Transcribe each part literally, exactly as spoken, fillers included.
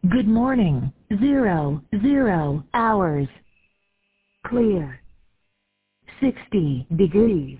Good morning. Zero, zero hours. Clear. Sixty degrees.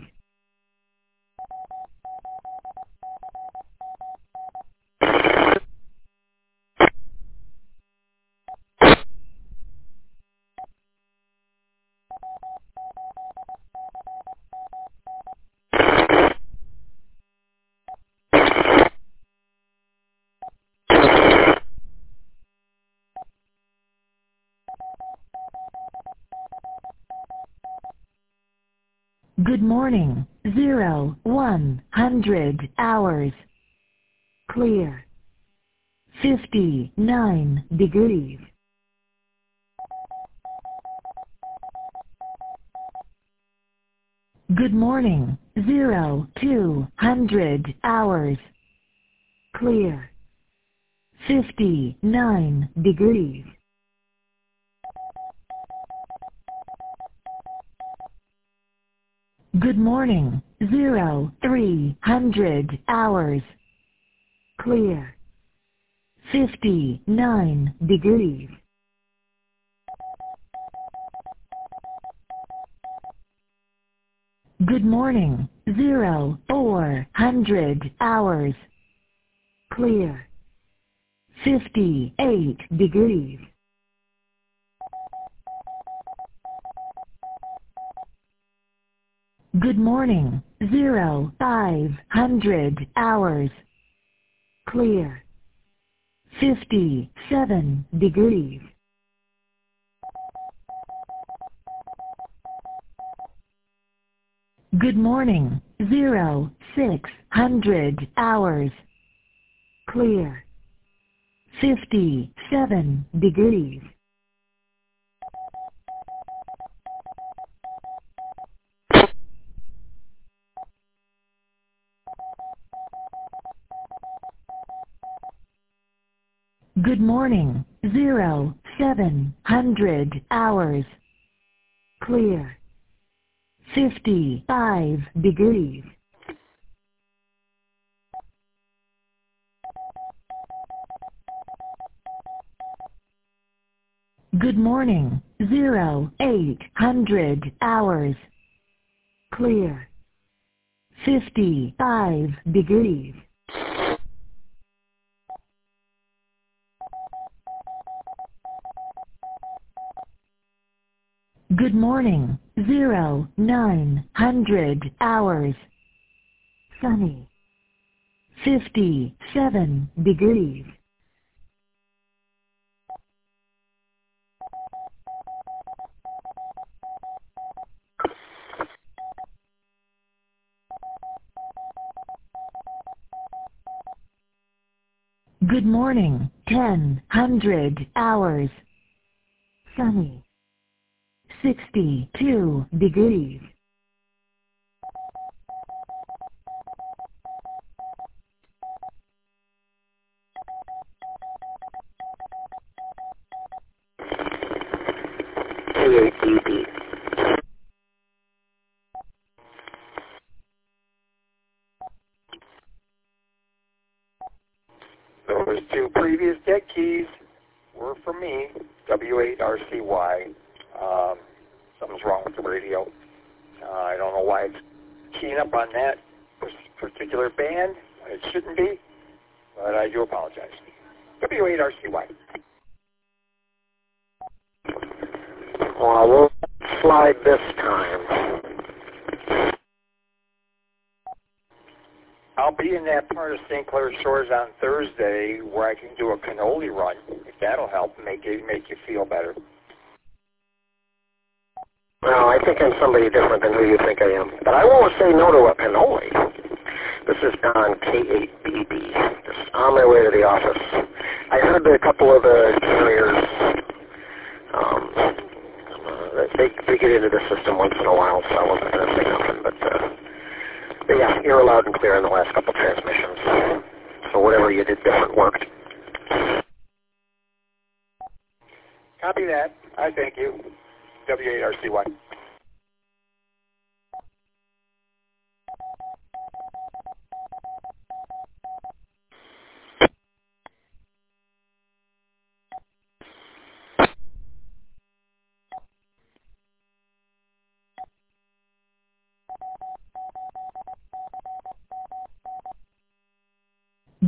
Good morning. Zero, one hundred hours. Clear. Fifty-nine degrees. Good morning. Zero, two hundred hours. Clear. Fifty-nine degrees. Good morning. Zero, three hundred hours. Clear. Fifty-nine degrees. Good morning. Zero, four hundred hours. Clear. Fifty-eight degrees. Good morning. Zero, five hundred hours. Clear. Fifty-seven degrees. Good morning. Zero, six hundred hours. Clear. Fifty-seven degrees. Good morning. Zero, seven hundred hours. Clear. Fifty-five degrees. Good morning. Zero, eight hundred hours. Clear. Fifty-five degrees. Good morning. Zero, nine hundred hours. Sunny. Fifty-seven degrees. Good morning. Ten hundred hours. Sunny. Sixty-two degrees. A T B. Those two previous deck keys were for me, W eight R C Y. Um, something's wrong with the radio. Uh, I don't know why it's keying up on that particular band. It shouldn't be, but I do apologize. W eight R C Y. Well, I won't slide this time. I'll be in that part of Saint Clair Shores on Thursday where I can do a cannoli run, if that'll help make it make you feel better. Well, I think I'm somebody different than who you think I am. But I won't say no to a cannoli. This is Don K eight B B, just on my way to the office. I heard that a couple of the carriers, um, uh, they, they get into the system once in a while, so I wasn't going to say nothing. But, uh, but yeah, you're loud and clear in the last couple transmissions. So whatever you did different worked. Copy that. I thank you. W eight R C Y.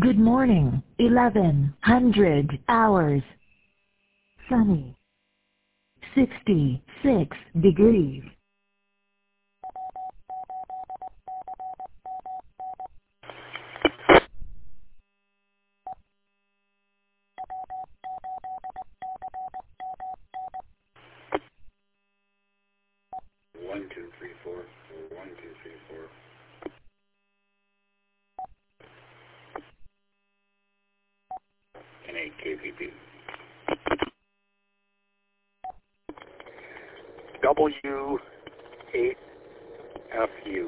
Good morning, eleven hundred hours. Sunny. sixty-six degrees. One, two, three, four. One, two, three, four. And eight K P P. W eight F U.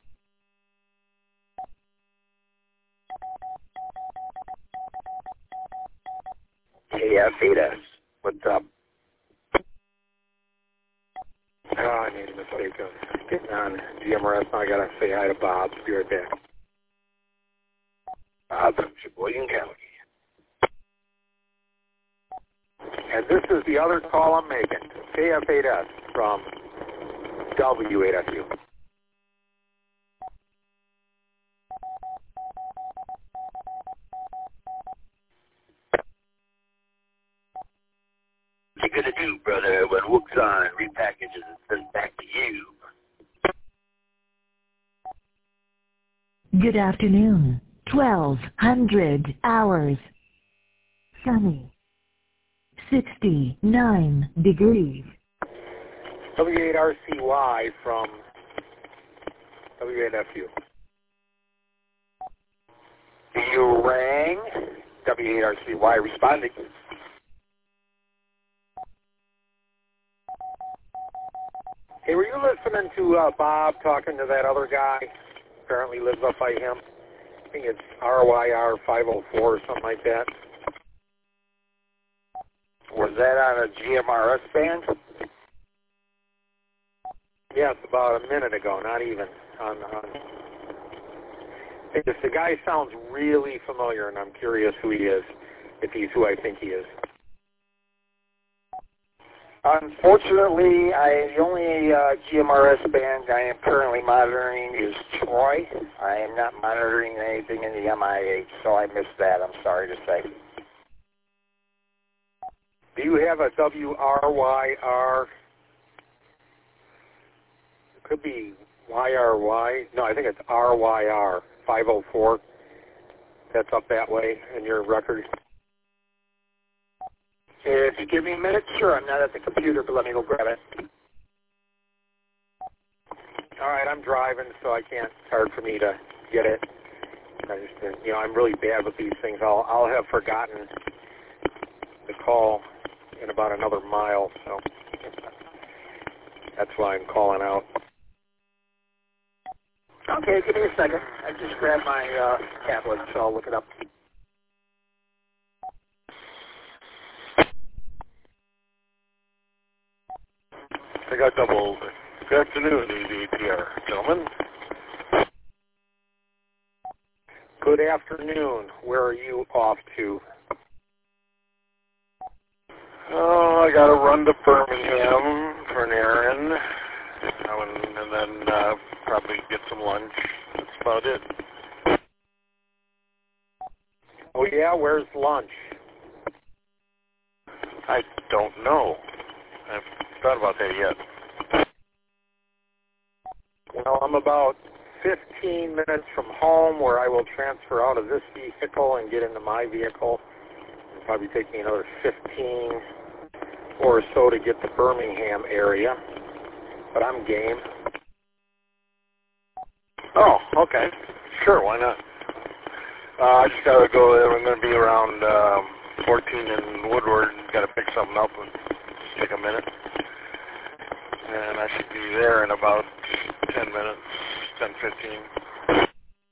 K F eight S. What's up? Oh, I made a mistake of getting on G M R S. Now I gotta say hi to Bob. Be right back. Bob, Sheboygan County. And this is the other call I'm making. K F eight S from W eight F U. What you gonna do, brother, when Wuxon repackages and sends back to you? Good afternoon, twelve hundred hours. Sunny. sixty-nine degrees. W eight R C Y from W eight F U. You rang. W eight R C Y responding. Hey, were you listening to uh, Bob talking to that other guy? Apparently lives up by him. I think it's R Y R five oh four or something like that. Was that on a G M R S band? Yes, about a minute ago, not even. On, on. If the guy sounds really familiar, and I'm curious who he is, if he's who I think he is. Unfortunately, I, the only uh, G M R S band I am currently monitoring is Troy. I am not monitoring anything in the M I H, so I missed that. I'm sorry to say. Do you have a W R Y R? It could be Y R Y. No, I think it's R Y R five oh four. That's up that way in your record. If you give me a minute, sure. I'm not at the computer, but let me go grab it. All right, I'm driving, so I can't. It's hard for me to get it. I just, you know, I'm really bad with these things. I'll, I'll have forgotten the call in about another mile, so that's why I'm calling out. Okay, give me a second. I just grabbed my uh, tablet, so I'll look it up. I got double. Good afternoon, E V P R, gentlemen. Good afternoon. Where are you off to? Oh, I got to run to Birmingham for an errand, and, and then uh, probably get some lunch. That's about it. Oh yeah, where's lunch? I don't know. I haven't thought about that yet. Well, I'm about fifteen minutes from home, where I will transfer out of this vehicle and get into my vehicle. It'll probably take me another fifteen or so to get to Birmingham area, but I'm game. Oh, okay. Sure, why not? Uh, I just got to go there. I'm going to be around um, fourteen in Woodward. Got to pick something up and just take a minute. And I should be there in about ten minutes, ten, fifteen.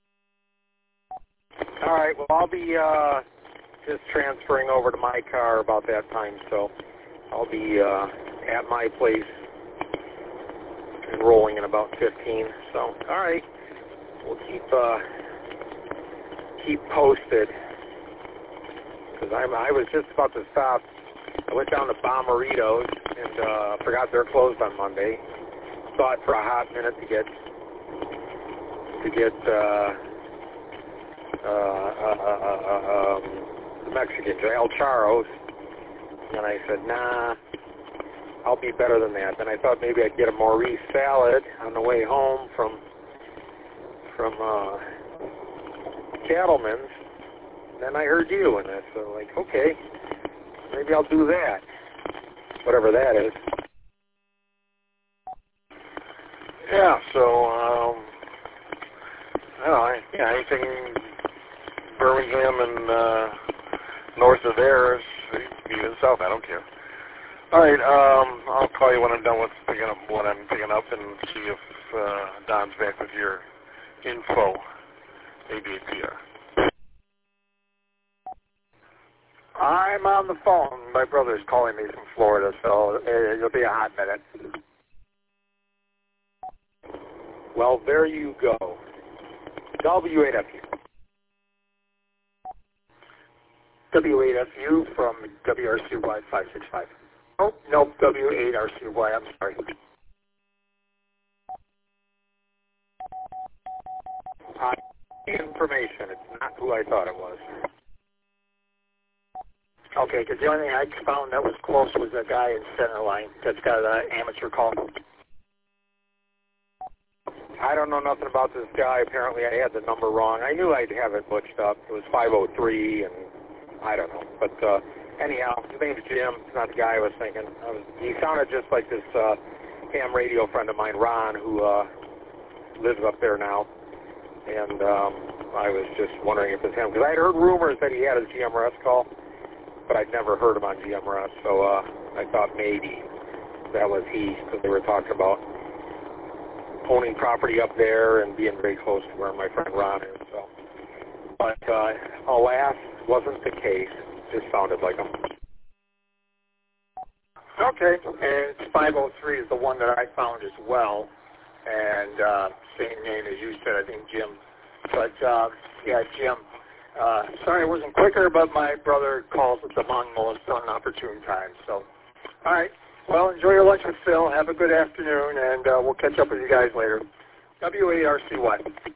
All right, well, I'll be uh, just transferring over to my car about that time, so I'll be uh, at my place and rolling in about fifteen. So, all right, we'll keep uh, keep posted, because I I was just about to stop. I went down to Bomarito's and uh, forgot they're closed on Monday. Thought for a hot minute to get to get uh, uh, uh, uh, uh, um, Mexicans, El Charros. And I said, nah, I'll be better than that. Then I thought maybe I'd get a Maurice salad on the way home from from uh, Cattleman's. Then I heard you, and I said, like, okay, maybe I'll do that, whatever that is. Yeah, so, um, I don't know, yeah, anything Birmingham and uh, north of there is even south, I don't care. All right, um, I'll call you when I'm done with picking up what I'm picking up and see if uh, Don's back with your info, A D P R. I'm on the phone. My brother's calling me from Florida, so it'll be a hot minute. Well, there you go. W eight F U. W eight F U from W R C Y five six five. Oh, no, W eight R C Y, I'm sorry. Uh, information, it's not who I thought it was. Okay, because the only thing I found that was close was a guy in center line that's got an amateur call. I don't know nothing about this guy. Apparently I had the number wrong. I knew I'd have it butched up. It was five oh three, and I don't know. But uh, anyhow, his name's Jim. It's not the guy I was thinking. I was, he sounded just like this uh, ham radio friend of mine, Ron, who uh, lives up there now. And um, I was just wondering if it's him. Because I had heard rumors that he had a G M R S call, but I'd never heard him on G M R S. So uh, I thought maybe that was he, because they were talking about owning property up there and being very close to where my friend Ron is. So, but uh, alas, wasn't the case. Just sounded like him. Okay, and five oh three is the one that I found as well, and uh, same name as you said, I think Jim. But uh, yeah, Jim. Uh, sorry I wasn't quicker, but my brother calls at the most unopportune time. So, all right. Well, enjoy your lunch with Phil. Have a good afternoon, and uh, we'll catch up with you guys later. W A R C Y.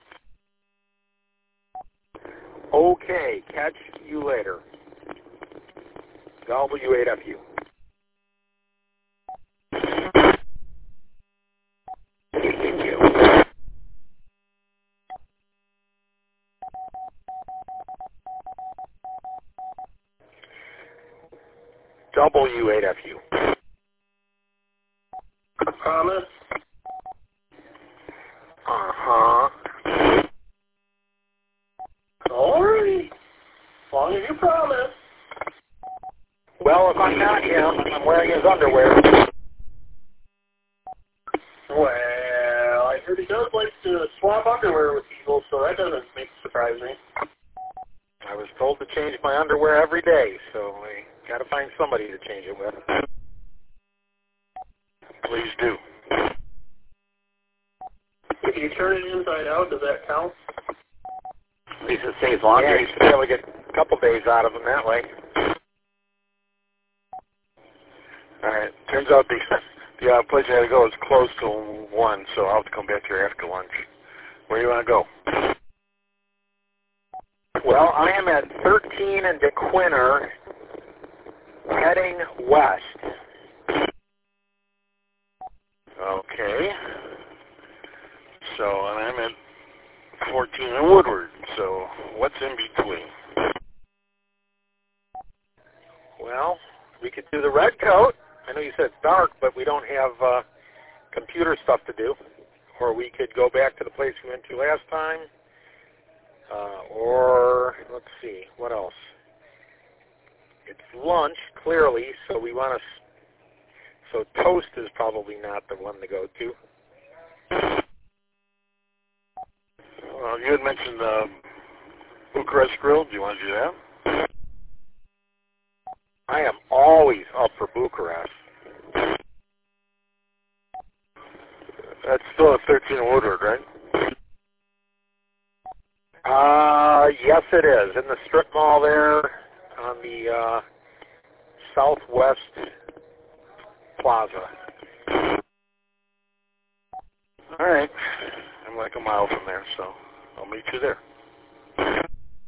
Okay, catch you later. W eight F U. W eight F U. Promise? Uh-huh. Alrighty. As long as you promise. Well, if I'm not him, I'm wearing his underwear. Well, I heard he does like to swap underwear with people, so that doesn't make surprise me. I was told to change my underwear every day, so I got to find somebody to change it with. Please do. If you turn it inside out, does that count? At least it saves laundry. Yeah, you should be able to get a couple days out of them that way. All right. Turns out the the uh, place I had to go is close to one, so I'll have to come back here after lunch. Where do you want to go? Well, I am at thirteen and DeQuinter, heading west. Okay. So, and I'm at fourteen and Woodward, so what's in between? Well, we could do the red coat. I know you said it's dark, but we don't have uh, computer stuff to do. Or we could go back to the place we went to last time. Uh, or, let's see, what else? It's lunch, clearly, so we want to... So toast is probably not the one to go to. Well, you had mentioned uh, Bucharest Grill. Do you want to do that? I am always up for Bucharest. That's still at thirteen Woodward, right? Uh, yes, it is. In the strip mall there on the uh, southwest plaza. All right. I'm like a mile from there, so I'll meet you there.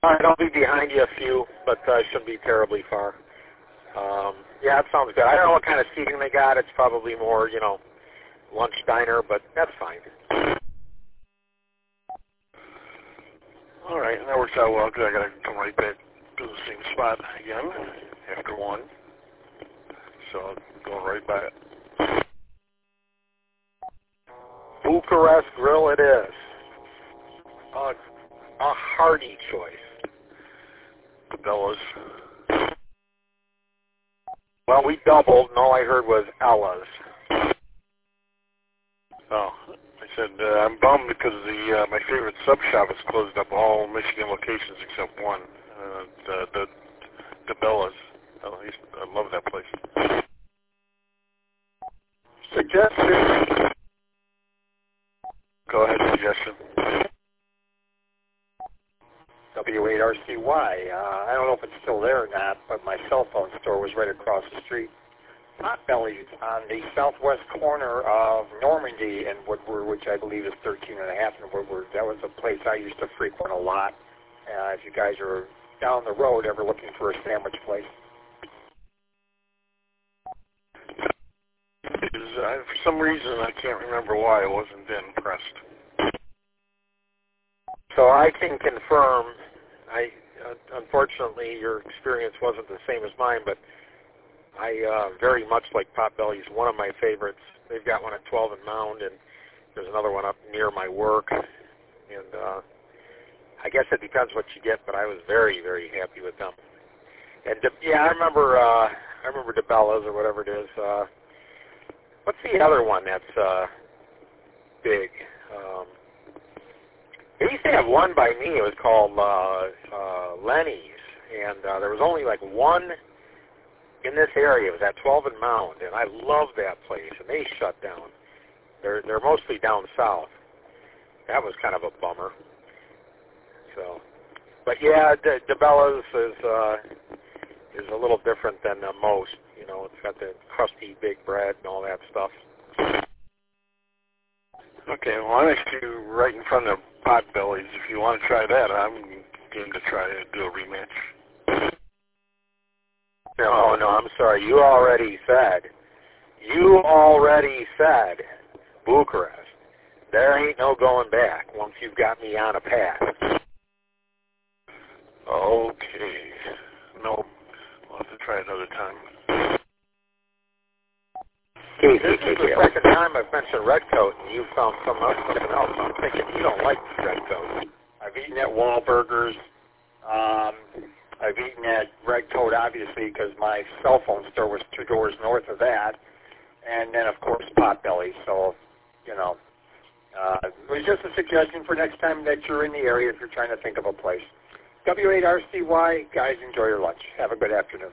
All right, I'll be behind you a few, but I uh, shouldn't be terribly far. Um, yeah, that sounds good. I don't know what kind of seating they got. It's probably more, you know, lunch diner, but that's fine. All right, that works out well because I got to come right back to the same spot again after one. So I'm going right by it. Bucharest Grill it is. Uh, a hearty choice. Cabela's. Well, we doubled, and all I heard was Ella's. Oh, I said uh, I'm bummed because the uh, my favorite sub shop has closed up all Michigan locations except one, uh, the the Cabela's. Oh, I, used, I love that place. Suggestion. Go ahead, suggestion. W eight R C Y. Uh, I don't know if it's still there or not, but my cell phone store was right across the street. Potbelly's on the southwest corner of Normandy and Woodward, which I believe is thirteen and a half in Woodward. That was a place I used to frequent a lot. Uh, if you guys are down the road ever looking for a sandwich place. Is, uh, for some reason, I can't remember why I wasn't impressed. So I can confirm, I uh, unfortunately your experience wasn't the same as mine, but I uh, very much like Potbelly's. One of my favorites. They've got one at twelve and Mound, and there's another one up near my work. And uh, I guess it depends what you get, but I was very, very happy with them. And De- yeah, I remember. Uh, I remember DeBella's or whatever it is. Uh, what's the other one that's uh, big? Um, they used to have one by me. It was called uh, uh, Lenny's, and uh, there was only like one in this area. It was at twelve and Mound, and I loved that place, and they shut down. They're they're mostly down south. That was kind of a bummer. So, but yeah, De- DeBella's is uh, is a little different than uh, most. You know, it's got the crusty big bread and all that stuff. Okay, well, I'm actually right in front of Potbelly's. If you want to try that, I'm game to try to do a rematch. Oh, no, I'm sorry. You already said, you already said Bucharest. There ain't no going back once you've got me on a path. Okay. No, we'll have to try another time. This is the second time I've mentioned Redcoat, and you found some else, something else. I'm thinking you don't like Redcoat. I've eaten at Wahlburgers. Um, I've eaten at Redcoat, obviously, because my cell phone store was two doors north of that. And then, of course, Potbelly. So, you know, uh, it was just a suggestion for next time that you're in the area if you're trying to think of a place. W eight R C Y, guys, enjoy your lunch. Have a good afternoon.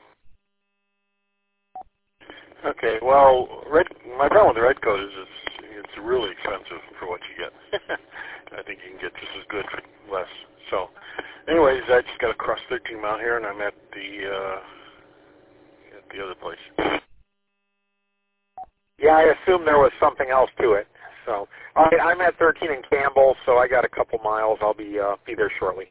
Okay, well, red, my problem with the Redcoat is it's, it's really expensive for what you get. I think you can get just as good for less. So, anyways, I just got across thirteen mile here, and I'm at the uh, at the other place. Yeah, I assume there was something else to it. So, all right, I'm at thirteen in Campbell, so I got a couple miles. I'll be uh, be there shortly.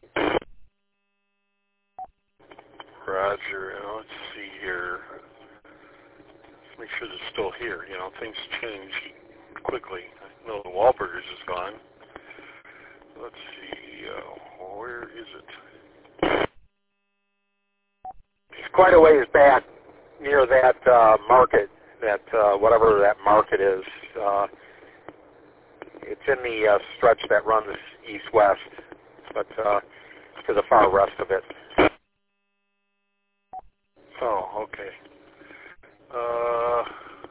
Roger. Let's see here. Make sure it's still here. You know, things change quickly. I know the Wahlburgers is gone. Let's see, uh, where is it? It's quite a ways back near that uh, market, that uh, whatever that market is. Uh, it's in the uh, stretch that runs east-west, but uh, to the far west of it. Oh, okay. Uh,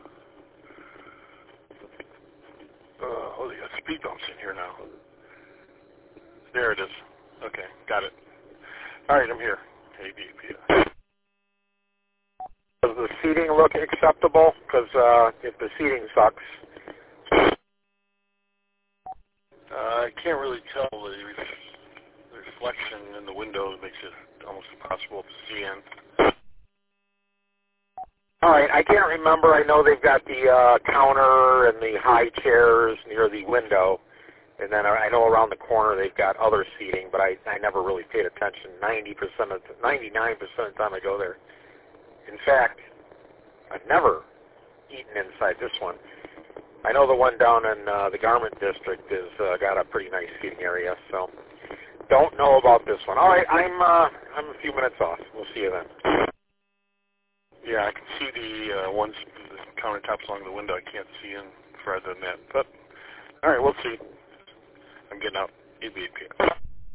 uh, oh, they got speed bumps in here now. There it is. Okay, got it. All right, I'm here. A B P. Does the seating look acceptable? Because uh, if the seating sucks. Uh, I can't really tell. The, ref the reflection in the window makes it almost impossible to see in. All right, I can't remember. I know they've got the uh, counter and the high chairs near the window. And then I know around the corner they've got other seating, but I, I never really paid attention. ninety percent of the, ninety-nine percent of the time I go there. In fact, I've never eaten inside this one. I know the one down in uh, the Garment District has uh, got a pretty nice seating area, so don't know about this one. All right, I'm uh, I'm a few minutes off. We'll see you then. Yeah, I can see the uh, ones, the countertops along the window. I can't see in further than that. But, all right, we'll see. I'm getting out. A B eight P.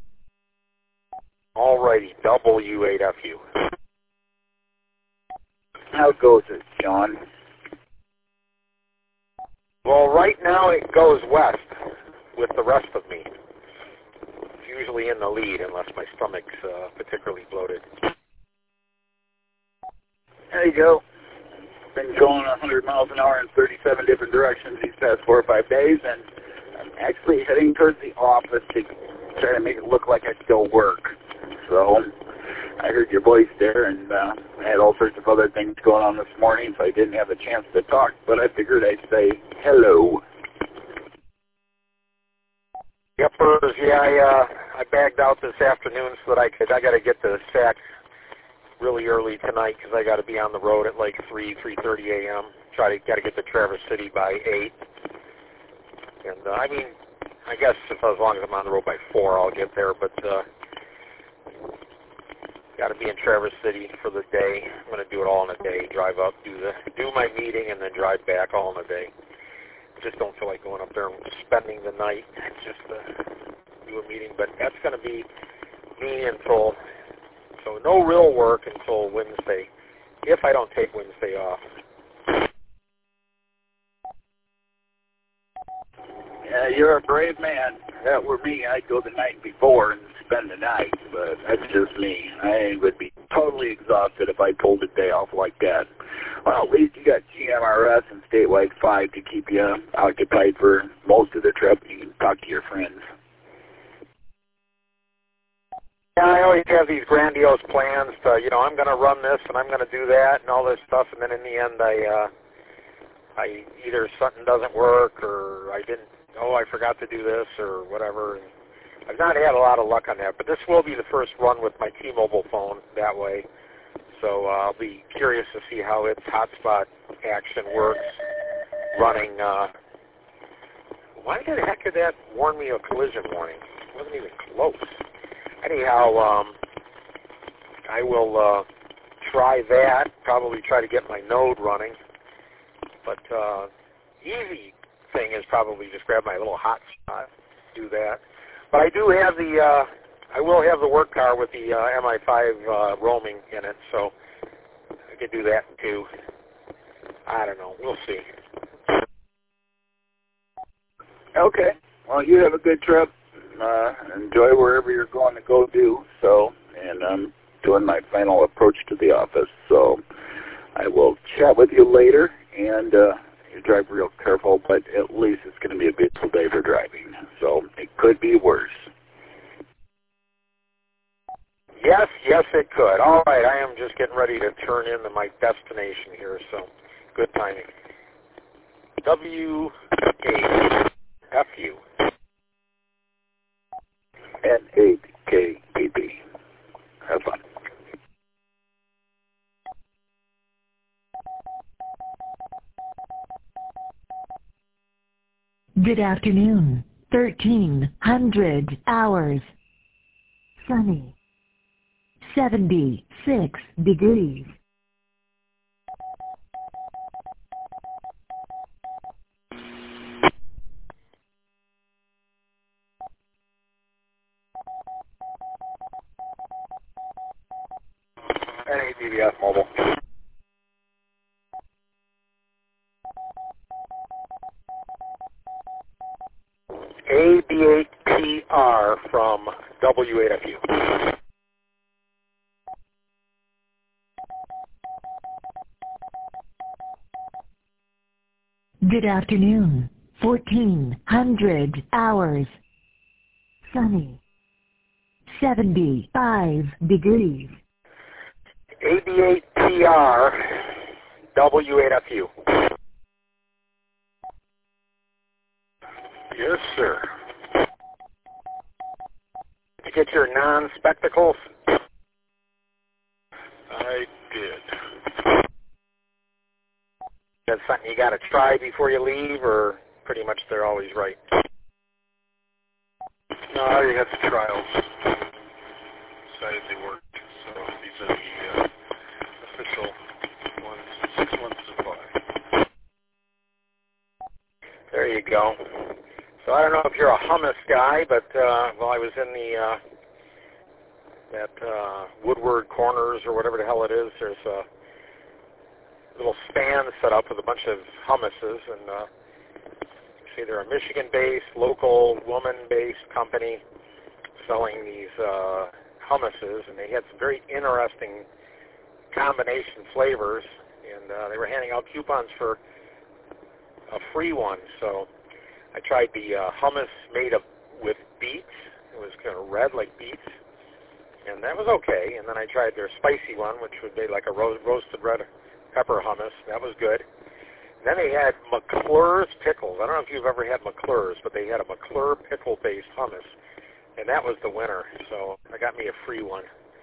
All righty, W eight F U. How goes it, John? Well, right now it goes west with the rest of me. It's usually in the lead unless my stomach's uh, particularly bloated. There you go. Been going one hundred miles an hour in thirty-seven different directions these past four or five days, and I'm actually heading towards the office to try to make it look like I still work. So I heard your voice there, and uh, I had all sorts of other things going on this morning, so I didn't have a chance to talk, but I figured I'd say hello. Yuppers, yeah, I, uh, I bagged out this afternoon so that I could, I got to get to Sac really early tonight because I got to be on the road at like three, three thirty a m Try to, got to get to Traverse City by eight. And, uh, I mean, I guess if as long as I'm on the road by four, I'll get there, but, uh, got to be in Traverse City for the day. I'm going to do it all in a day. Drive up, do the do my meeting, and then drive back all in a day. Just don't feel like going up there and spending the night just to do a meeting. But that's going to be me until, so no real work until Wednesday, if I don't take Wednesday off. Yeah, you're a brave man. If that were me, I'd go the night before and spend the night, but that's just me. I would be totally exhausted if I pulled a day off like that. Well, at least you got G M R S and Statewide five to keep you occupied for most of the trip. You can talk to your friends. Yeah, I always have these grandiose plans to, you know, I'm going to run this and I'm going to do that and all this stuff, and then in the end I, uh, I either something doesn't work or I didn't, oh, I forgot to do this or whatever. And I've not had a lot of luck on that, but this will be the first run with my T-Mobile phone that way. So uh, I'll be curious to see how its hotspot action works running. Uh, why the heck did that warn me of collision warning? It wasn't even close. Anyhow, um, I will uh, try that, probably try to get my node running. But uh, easy thing is probably just grab my little hotspot, do that. But I do have the, uh, I will have the work car with the uh, M I five uh, roaming in it, so I could do that too. I don't know. We'll see. Okay. Well, you have a good trip. Uh, enjoy wherever you're going to go do. So, and I'm doing my final approach to the office. So I will chat with you later, and uh, you drive real careful, but at least it's going to be a beautiful day for driving. So it could be worse. Yes, yes, it could. All right, I am just getting ready to turn into my destination here, so good timing. W eight F U. N eight K B B. Have fun. Good afternoon. thirteen hundred hours. Sunny. seventy-six degrees. N eight B B S Mobile. A B eight P R from W eight F U. Good afternoon. fourteen hundred hours. Sunny. seventy-five degrees. A B eight P R, W eight F U. Yes, sir. you get your non-spectacles? I did. That's something you got to try before you leave, or pretty much they're always right? No, I already had the trials. Decided they worked. So these are the uh, official ones. Six months supply. There you go. So I don't know if you're a hummus guy, but uh, well, I was in the uh, that uh, Woodward Corners or whatever the hell it is. There's a little stand set up with a bunch of hummuses, and uh, see, they're a Michigan-based, local, woman-based company selling these uh, hummuses, and they had some very interesting combination flavors, and uh, they were handing out coupons for a free one. So I tried the uh, hummus made of with beets. It was kind of red like beets, and that was okay. And then I tried their spicy one, which would be like a ro- roasted red pepper hummus. That was good. Then they had McClure's pickles. I don't know if you've ever had McClure's, but they had a McClure pickle-based hummus, and that was the winner. So I got me a free one.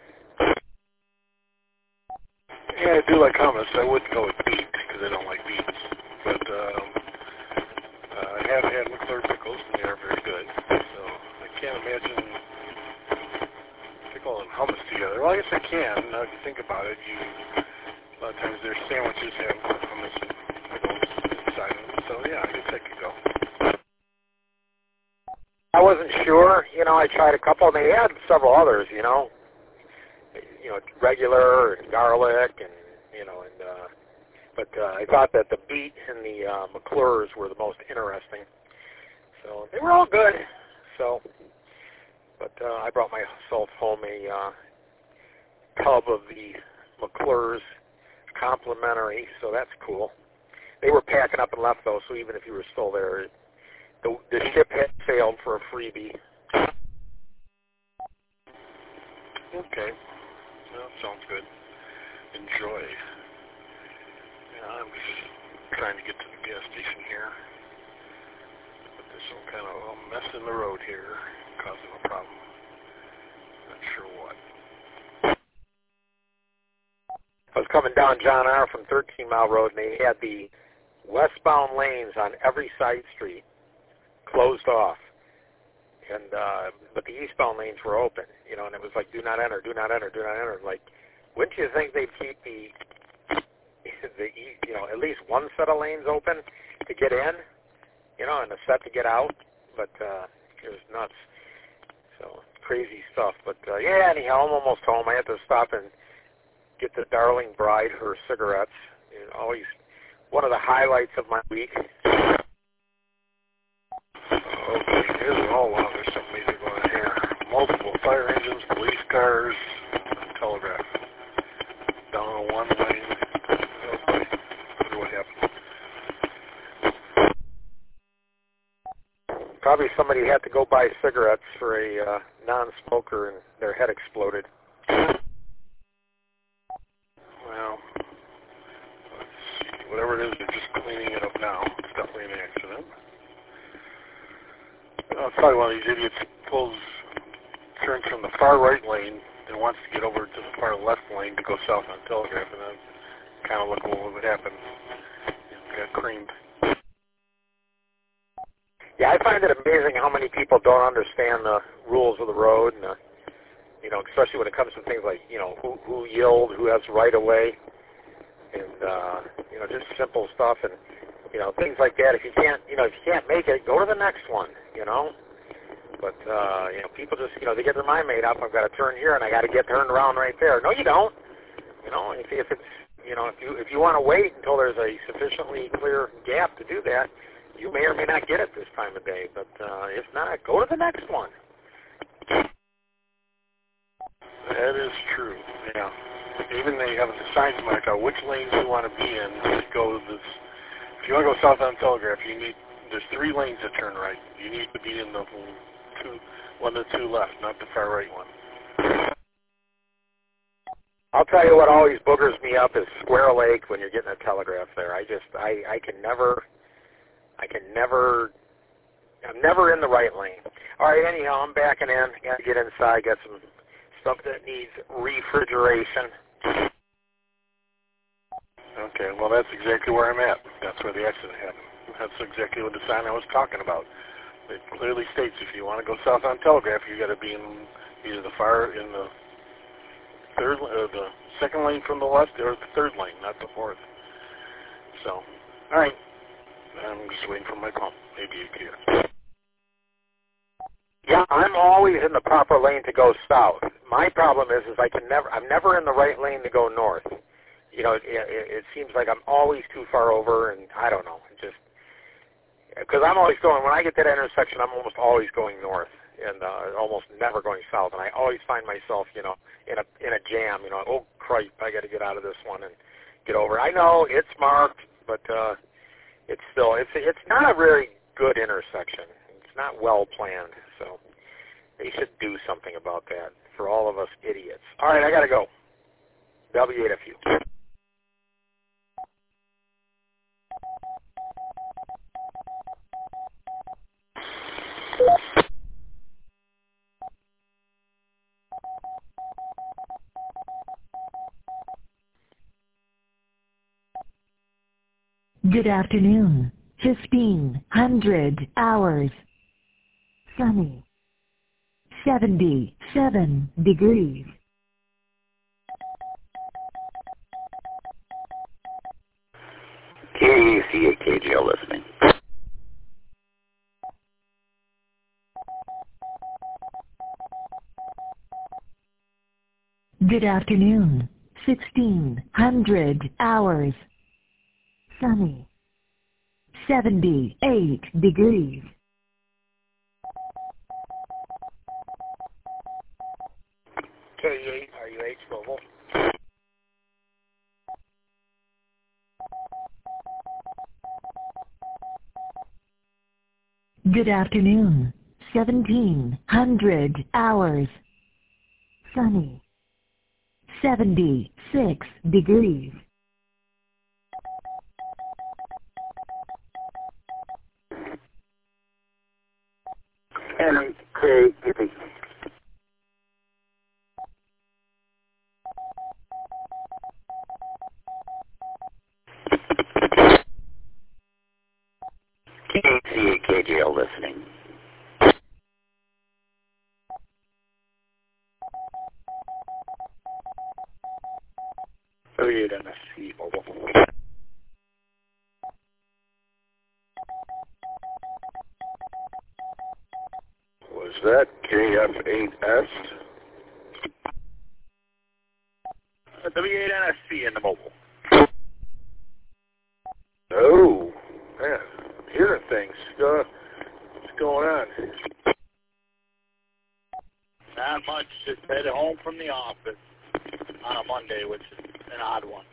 Yeah, I do like hummus. I wouldn't go with beets because I don't like beets. But um, uh, I have had McClure pickles, and they are very good. So I can't imagine pickle and hummus together. Well, I guess I can. Now if you think about it, you a lot of times their sandwiches have hummus and pickles inside of them. So yeah, I guess I could go. I wasn't sure. You know, I tried a couple, and they had several others, you know. You know, regular and garlic, and, you know, and, uh, but uh, I thought that the beet and the uh, McClure's were the most interesting. So they were all good. So, but uh, I brought myself home a uh, tub of the McClure's complimentary, so that's cool. They were packing up and left, though, so even if you were still there, the, the ship had sailed for a freebie. Okay. Well, sounds good. Enjoy. Yeah, I'm just trying to get to the gas station here. But there's some kind of a mess in the road here causing a problem. Not sure what. I was coming down John R. from thirteen Mile Road, and they had the westbound lanes on every side street closed off. And uh, but the eastbound lanes were open, you know, and it was like, do not enter, do not enter, do not enter. Like, wouldn't you think they'd keep the, the you know, at least one set of lanes open to get in, you know, and a set to get out? But uh, it was nuts. So crazy stuff. But uh, yeah, anyhow, I'm almost home. I had to stop and get the darling bride her cigarettes. You know, always one of the highlights of my week. Okay, here's, oh wow, there's something major going on here. Multiple fire engines, police cars, telegraph. Down on one lane. Oh boy, wonder what happened. Probably somebody had to go buy cigarettes for a uh, non-smoker and their head exploded. Well, let's see. Whatever it is, they're just cleaning it up now. It's definitely an accident. Uh, probably one of these idiots pulls, turns from the far right lane and wants to get over to the far left lane to go south on Telegraph, and then kind of look what would happen. Got creamed. Yeah, I find it amazing how many people don't understand the rules of the road, and uh, you know, especially when it comes to things like, you know, who who yelled, who has right of way, and uh, you know, just simple stuff, and you know, things like that. If you can't, you know, if you can't make it, go to the next one. You know, but uh, you know, people just, you know, they get their mind made up. I've got to turn here, and I got to get turned around right there. No, you don't. You know, if, if it's, you know, if you if you want to wait until there's a sufficiently clear gap to do that, you may or may not get it this time of day. But uh, if not, go to the next one. That is true. Yeah. Even they have the signs marked out which lanes you want to be in. Just go this. If you want to go south on Telegraph, you need. There's three lanes that turn right. You need to be in the two, one to two left, not the far right one. I'll tell you what always boogers me up is Square Lake when you're getting a Telegraph there. I just, I, I can never, I can never I'm never in the right lane. All right, anyhow, I'm backing in. Got to get inside. Got some stuff that needs refrigeration. Okay, well, that's exactly where I'm at. That's where the accident happened. That's exactly what the sign I was talking about. It clearly states if you want to go south on Telegraph, you got to be in either the far in the third, uh, the second lane from the left, or the third lane, not the fourth. So, all right, I'm just waiting for my call. Maybe you can. Yeah, I'm always in the proper lane to go south. My problem is, is I can never, I'm never in the right lane to go north. You know, it, it, it seems like I'm always too far over, and I don't know, it just, because I'm always going, when I get to that intersection, I'm almost always going north, and uh, almost never going south, and I always find myself, you know, in a in a jam, you know, oh, crap, I got to get out of this one and get over. I know it's marked, but uh, it's still, it's it's not a very good intersection. It's not well planned, so they should do something about that for all of us idiots. All right, I got to go. W eight F U. Good afternoon. fifteen hundred hours. Sunny. seventy-seven degrees. K A C A K J L listening. Good afternoon. sixteen hundred hours. Sunny. seventy-eight degrees. K eight R U H Mobile. Good afternoon. seventeen hundred hours. Sunny. seventy-six degrees. And K A P. K A C A K J L listening. W eight N S C Mobile. Was that K F eight S? W eight N S C in the mobile. Oh, man, I'm hearing things. Uh, what's going on? Not much. Just headed home from the office on a Monday, which is an odd one.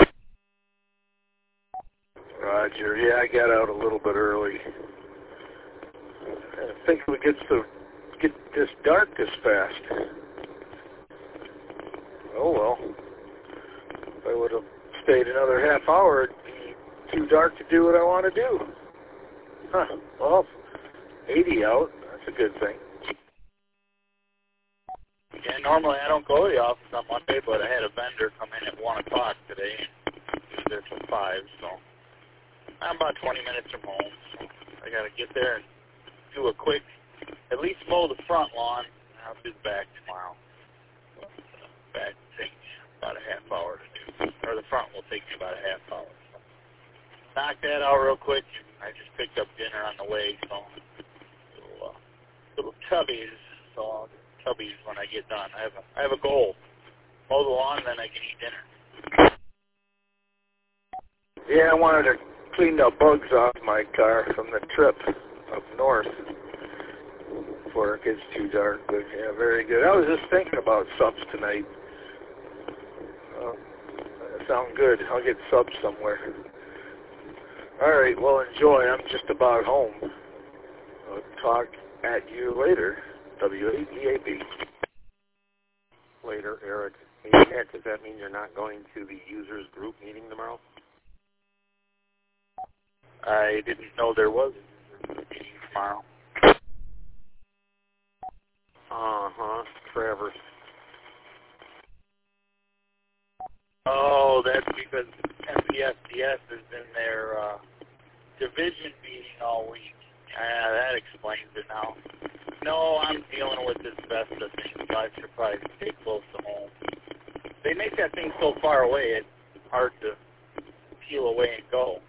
Roger. Yeah, I got out a little bit early. I think we get so get this dark this fast. Oh well. If I would have stayed another half hour, it'd be too dark to do what I want to do. Huh. Well, eighty out. That's a good thing. Yeah, normally I don't go to the office on Monday, but I had a vendor come in at one o'clock today, and he was there till five, so I'm about twenty minutes from home. So I got to get there and do a quick, at least mow the front lawn. I'll do the back tomorrow. Back takes about a half hour to do, or the front will take me about a half hour. So knock that out real quick, and I just picked up dinner on the way, so little, uh, little tubbies, so I'll tubbies when I get done. I have a, I have a goal. Mow the lawn, then I can eat dinner. Yeah, I wanted to clean the bugs off my car from the trip up north before it gets too dark. But yeah, very good. I was just thinking about subs tonight. Uh, sound good. I'll get subs somewhere. All right, well, enjoy. I'm just about home. I'll talk at you later. W eight E A B. Later, Eric. Hey, does that mean you're not going to the users group meeting tomorrow? I didn't know there was a user group meeting tomorrow. Uh-huh, Travers. Oh, that's because M P S D S is in their uh, division meeting all week. Yeah, that explains it now. No, I'm dealing with this Vesta thing, so I should probably stay close to home. They make that thing so far away, it's hard to peel away and go.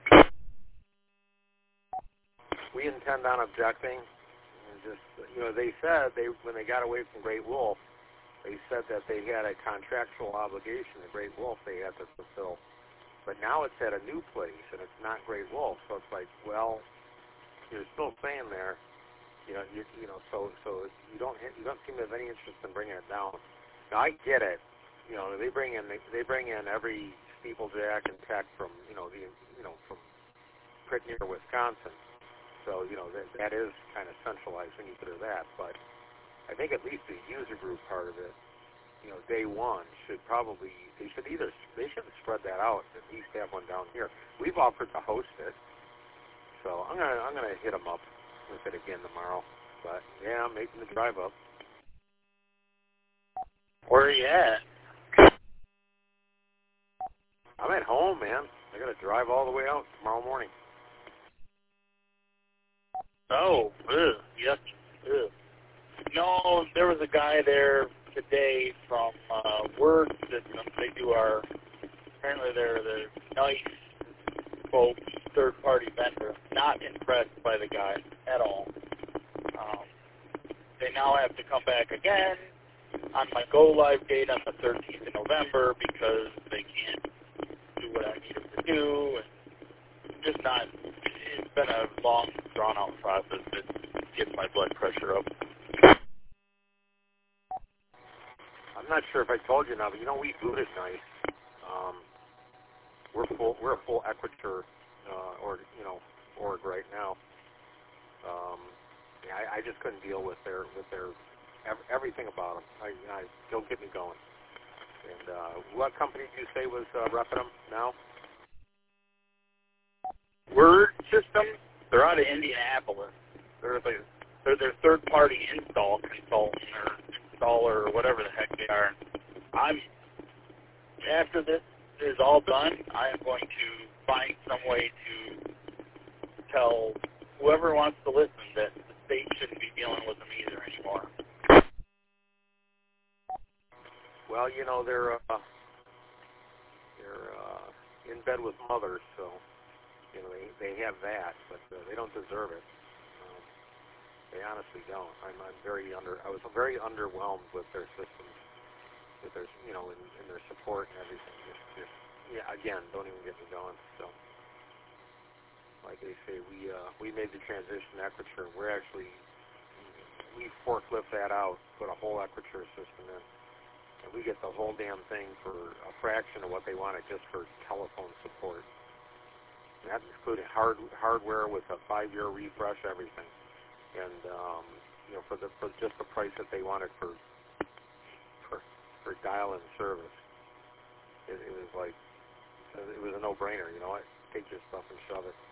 We intend on objecting. And just, you know, they said they when they got away from Great Wolf, they said that they had a contractual obligation to Great Wolf they had to fulfill. But now it's at a new place, and it's not Great Wolf. So it's like, well, you're still staying there. You know, you, you know, so so you don't you don't seem to have any interest in bringing it down. Now I get it. You know, they bring in they bring in every steeplejack and tech from you know the you know from pretty near Wisconsin. So you know that that is kind of centralized when you consider that. But I think at least the user group part of it, you know, day one should probably they should either they should spread that out. At least have one down here. We've offered to host it, so I'm gonna I'm gonna hit them up with it again tomorrow. But yeah, I'm making the drive up. Where are you at? I'm at home, man. I gotta drive all the way out tomorrow morning. Oh, ugh, yuck, ugh. No, there was a guy there today from uh, Word Systems. They do our, apparently they're the nice folks, third-party vendor. Not impressed by the guy at all. Um, they now have to come back again on my go-live date on the thirteenth of November because they can't do what I need them to do. And just not, it's been a long, drawn-out process that gets my blood pressure up. I'm not sure if I told you now, but you know, we boot at night. Um, we're full, we're a full Equiture uh, org, you know, org right now. Um, yeah, I, I just couldn't deal with their with their ev- everything about them. I, I don't get me going. And uh, what company did you say was uh, repping them now? Word Systems, they're out of Indianapolis. They're the, they're their third-party install consultant or installer or whatever the heck they are. I'm after this is all done, I am going to find some way to tell whoever wants to listen that the state shouldn't be dealing with them either anymore. Well, you know, they're uh, they're uh, in bed with mothers, so you know they they have that, but uh, they don't deserve it. Um, they honestly don't. I'm, I'm very under. I was very underwhelmed with their systems, with their you know, in, in their support and everything. Just, just yeah, again, don't even get me going. So, like they say, we uh, we made the transition to Equiture. We're actually we forklift that out, put a whole Equiture system in. And we get the whole damn thing for a fraction of what they wanted just for telephone support. And that included hard, hardware with a five-year refresh, everything. And, um, you know, for the for just the price that they wanted for for, for dial-in service. It, it was like, it was a no-brainer, you know what? Take your stuff and shove it.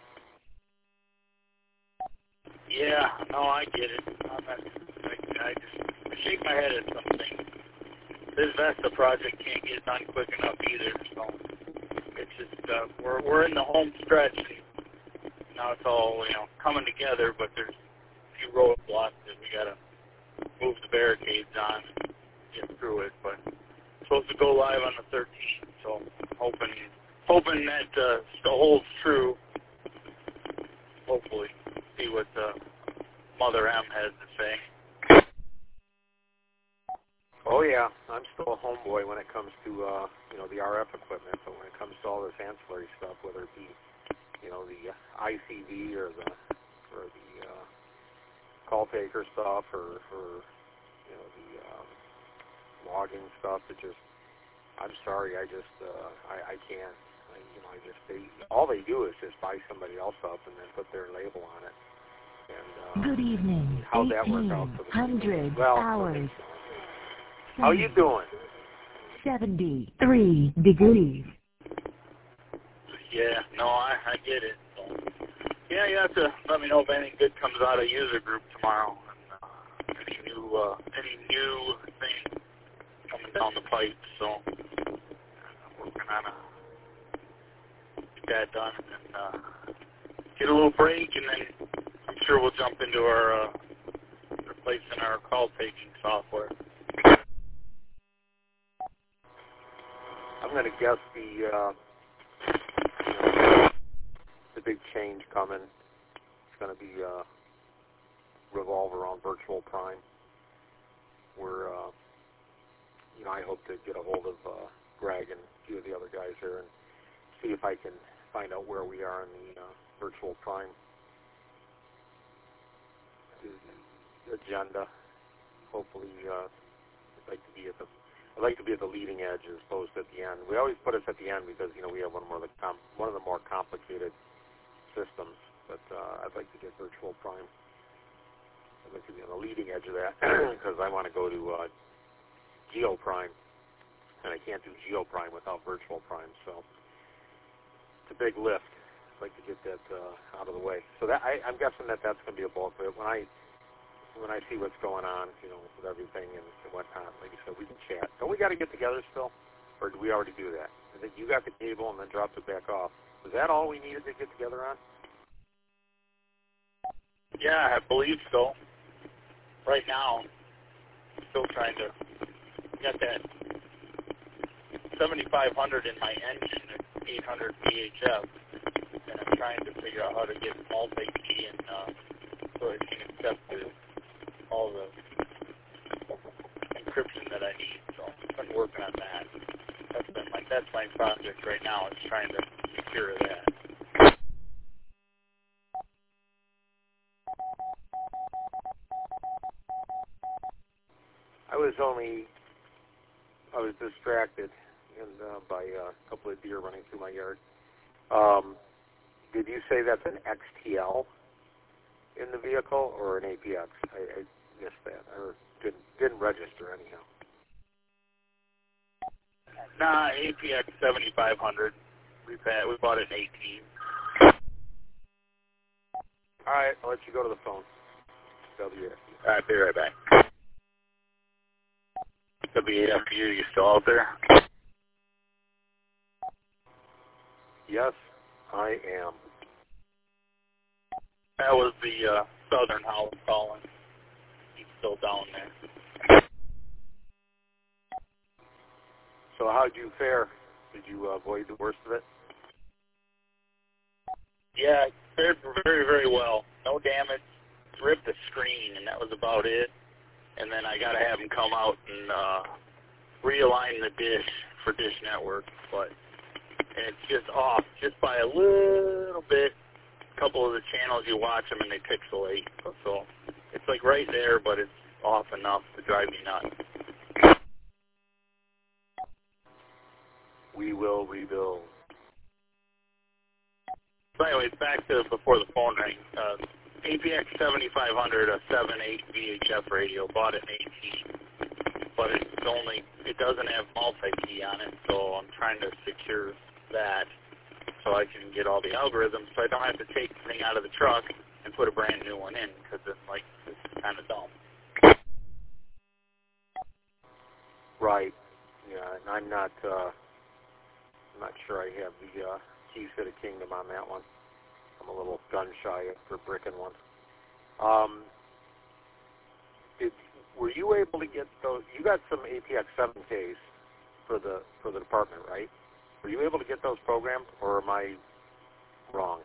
Yeah, no, I get it. I'm not, I, I just I shake my head at something. This Vesta project can't get done quick enough either, so it's just, uh, we're we're in the home stretch. Now it's all, you know, coming together, but there's a few roadblocks that we got to move the barricades on and get through it, but it's supposed to go live on the thirteenth, so hoping, hoping that uh, still holds true. Hopefully, see what uh, Mother M has to say. Oh yeah, I'm still a homeboy when it comes to uh, you know the R F equipment, but when it comes to all this ancillary stuff, whether it be you know the I C V or the or the uh, call taker stuff or, or you know the um, logging stuff, it just I'm sorry, I just uh, I, I can't. I, you know, I just they all they do is just buy somebody else up and then put their label on it. And uh, Good evening. how'd that work out for the eighteen hundred well, hours. How you doing? seventy-three degrees. Yeah, no, I, I get it. So, yeah, you have to let me know if anything good comes out of user group tomorrow. And, uh, any new uh, any new thing coming down the pipe. So I'm working on a, get that done and then uh, get a little break, and then I'm sure we'll jump into our uh, replacing our call taking software. I'm going to guess the uh, the big change coming is going to be uh, revolve around Virtual Prime, where uh, you know I hope to get a hold of uh, Greg and a few of the other guys there and see if I can find out where we are in the uh, Virtual Prime agenda. Hopefully, uh, I'd like to be at the I'd like to be at the leading edge as opposed to at the end. We always put us at the end because you know we have one more of the com- one of the more complicated systems. But uh, I'd like to get Virtual Prime. I'd like to be on the leading edge of that because I want to go to uh, Geo Prime, and I can't do Geo Prime without Virtual Prime. So it's a big lift. I'd like to get that uh, out of the way. So that I, I'm guessing that that's going to be a bulk of it. When I when I see what's going on, you know, with everything and, and whatnot, like you said, we can chat. Don't we got to get together still, or did we already do that? I think you got the cable and then dropped it back off. Was that all we needed to get together on? Yeah, I believe so. Right now, I'm still trying to get that seventy-five hundred in my engine at eight hundred V H F, and I'm trying to figure out how to get multi-key and uh, so it can accept the, all the encryption that I need. So I've been working on that. That's been my that's my project right now. Is trying to secure that. I was only, I was distracted and uh, by uh, a couple of deer running through my yard. Um, did you say that's an X T L in the vehicle or an A P X? I, I missed that, or didn't, didn't register anyhow. Nah, A P X seventy-five hundred. We've had, we bought it in eighteen. All right, I'll let you go to the phone. W A F U. All right, be right back. W A F U, you still out there? Yes, I am. That was the uh, Southern House calling. He's still down there. So how'd you fare? Did you uh, avoid the worst of it? Yeah, fared very, very well. No damage. Ripped the screen, and that was about it. And then I got to have him come out and uh, realign the dish for Dish Network. But and it's just off, just by a little bit. A couple of the channels you watch them and they pixelate. So it's like right there, but it's off enough to drive me nuts. We will rebuild. So anyways, back to before the phone rang. Uh, A P X seventy-five hundred, a seven eight V H F radio, bought it in eighteen, but it's only, it doesn't have multi-key on it, so I'm trying to secure that so I can get all the algorithms so I don't have to take the thing out of the truck and put a brand new one in, because it's like, it's kind of dumb. Right. Yeah, and I'm not, uh, I'm not sure I have the uh, keys to the kingdom on that one. I'm a little gun shy for bricking one. Um, did, were you able to get those? You got some A P X seven Ks for the for the department, right? Were you able to get those programmed, or am I wrong?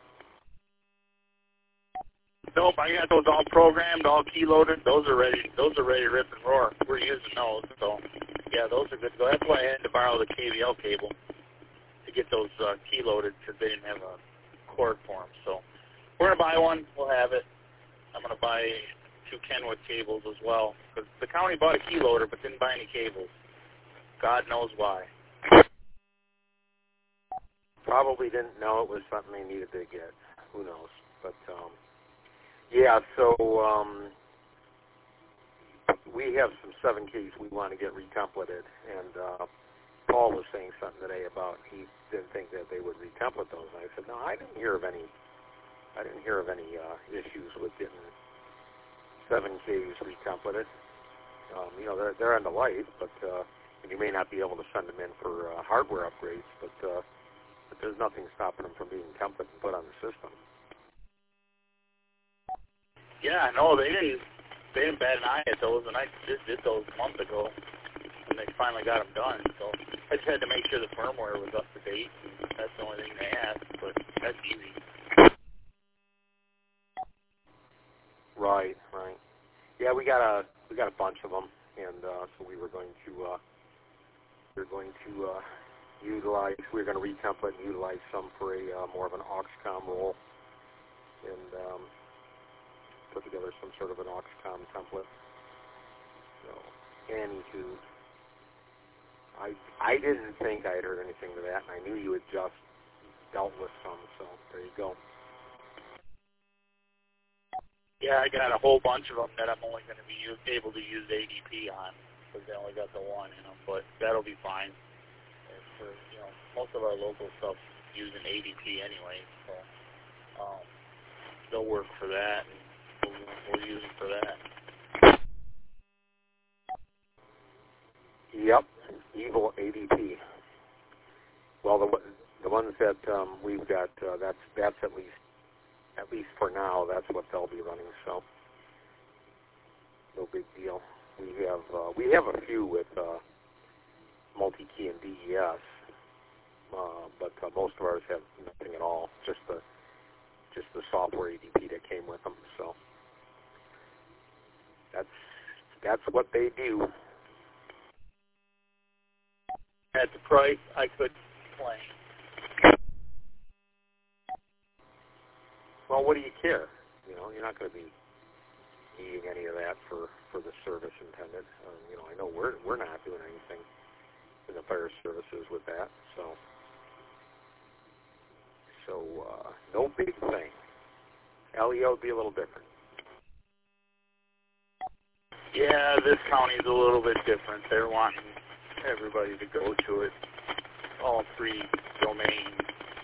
Nope, I got those all programmed, all key loaded. Those are ready. Those are ready to rip and roar. We're using those, so yeah, those are good to go. That's why I had to borrow the K V L cable to get those uh, key loaded, because they didn't have a cord for them. So we're gonna buy one. We'll have it. I'm gonna buy two Kenwood cables as well, because the county bought a key loader but didn't buy any cables. God knows why. Probably didn't know it was something they needed to get. Who knows? But um, yeah, so um, we have some seven keys we want to get retemplated, and uh, Paul was saying something today about he didn't think that they would retemplate those. And I said, no, I didn't hear of any. I didn't hear of any uh, issues with getting seven keys retemplated. Um, you know, they're, they're end of life, but uh, and you may not be able to send them in for uh, hardware upgrades, but, uh, but there's nothing stopping them from being templated and put on the system. Yeah, no, they didn't. They didn't bat an eye at those, and I just did those a month ago, and they finally got them done. So I just had to make sure the firmware was up to date. And that's the only thing they asked, but that's easy. Right, right. Yeah, we got a we got a bunch of them, and uh, so we were going to uh, we were going to uh, utilize. We were going to retemplate and utilize some for a uh, more of an Auxcom role, and um, put together some sort of an Auxcom template. So, anywho, I I didn't think I had heard anything to that, and I knew you had just dealt with some. So there you go. Yeah, I got a whole bunch of them that I'm only going to be use, able to use A D P on because they only got the one in them, but that'll be fine. And for, you know, most of our local stuff using A D P anyway, so um, they'll work for that, and we'll, we'll use them for that. Yep, evil A D P. Well, the the ones that um, we've got, uh, that's that's at least. At least for now, that's what they'll be running. So, no big deal. We have uh, we have a few with uh, multi-key and D E S, uh, but uh, most of ours have nothing at all. Just the just the software A D P that came with them. So, that's that's what they do. At the price, I could complain. Well, what do you care? You know, you're not going to be needing any of that for, for the service intended. Um, you know, I know we're we're not doing anything in the fire services with that, so so uh, no big thing. L E O would be a little different. Yeah, this county's a little bit different. They're wanting everybody to go to it, all three domains.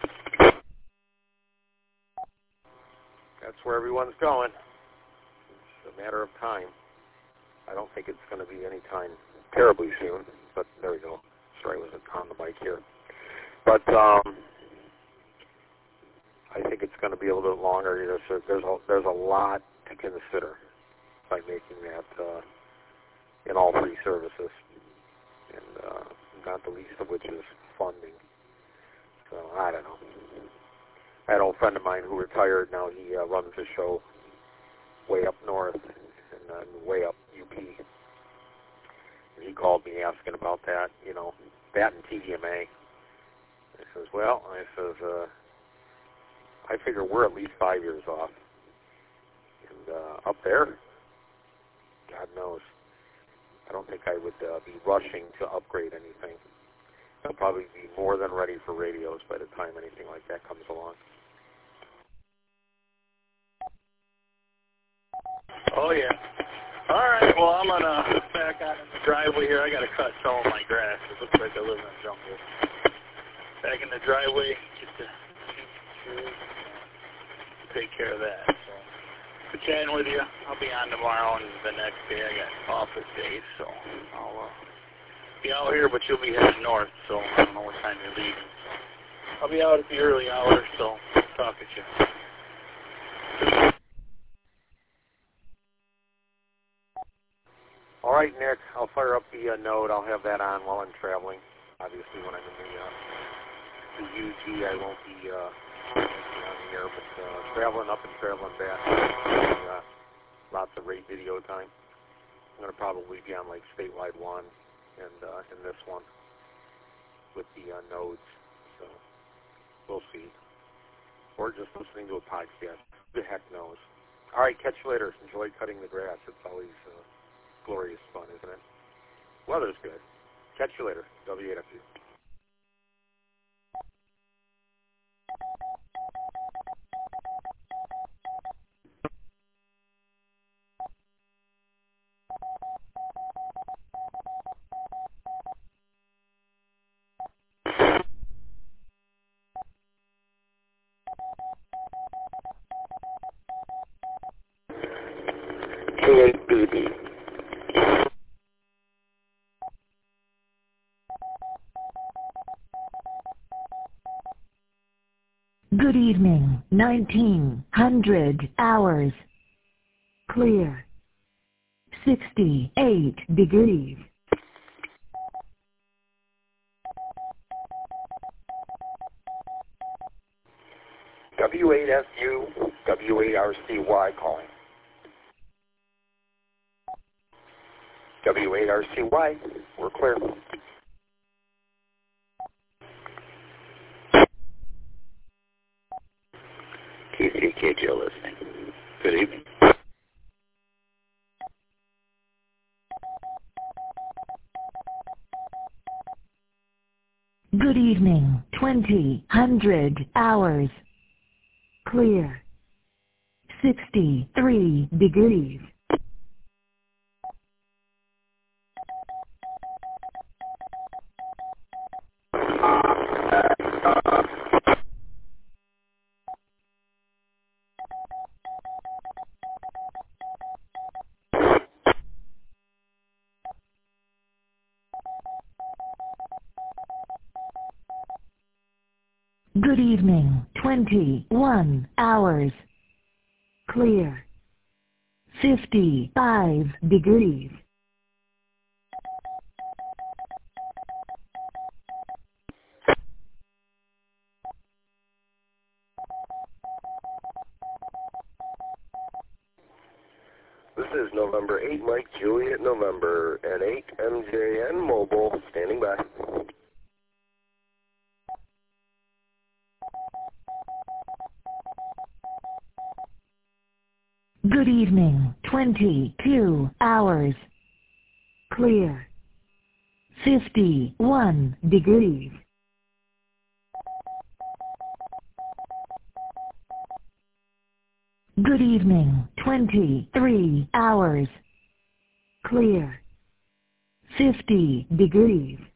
That's where everyone's going. It's a matter of time. I don't think it's going to be any time terribly soon, but there we go. Sorry, I wasn't on the mic here. But um, I think it's going to be a little bit longer. There's a, there's a, there's a lot to consider by making that uh, in all three services, and uh, not the least of which is funding. So I don't know. I had an old friend of mine who retired. Now he uh, runs a show way up north and then way up U P. And he called me asking about that, you know, that and T D M A. I says, well, I says, uh, I figure we're at least five years off. And uh, up there, God knows. I don't think I would uh, be rushing to upgrade anything. I'll probably be more than ready for radios by the time anything like that comes along. Oh, yeah. All right, well, I'm going to back out in the driveway here. I got to cut some of my grass. It looks like I live in a jungle. Back in the driveway, get to take care of that. So, for chatting with you, I'll be on tomorrow and the next day. I got office days, so I'll uh, be out here, but you'll be heading north, so I don't know what time you're leaving. So I'll be out at the early hour, so talk at you. All right, Nick, I'll fire up the uh, node. I'll have that on while I'm traveling. Obviously, when I'm in the, uh, the U G, I won't be uh, on the air, but uh, traveling up and traveling back. Uh, lots of rate video time. I'm going to probably be on like Statewide one and uh, in this one with the uh, nodes. So we'll see. Or just listening to a podcast. Who the heck knows? All right, catch you later. Enjoy cutting the grass. It's always uh, glorious fun, isn't it? Weather's good. Catch you later. W eight F U. K eight B B. Good evening, nineteen hundred hours. Clear. sixty-eight degrees. W eight S U, W eight R C Y calling. W eight R C Y, we're clear. K C K J listening. Good evening. Good evening, twenty hundred hours. Clear. sixty-three degrees. Good evening, twenty-one hours. Clear. fifty-five degrees. This is November eighth, Mike Juliet, November, and eight M J N Mobile, standing by. Good evening, twenty-two hours. Clear. fifty-one degrees. Good evening, twenty-three hours. Clear. fifty degrees.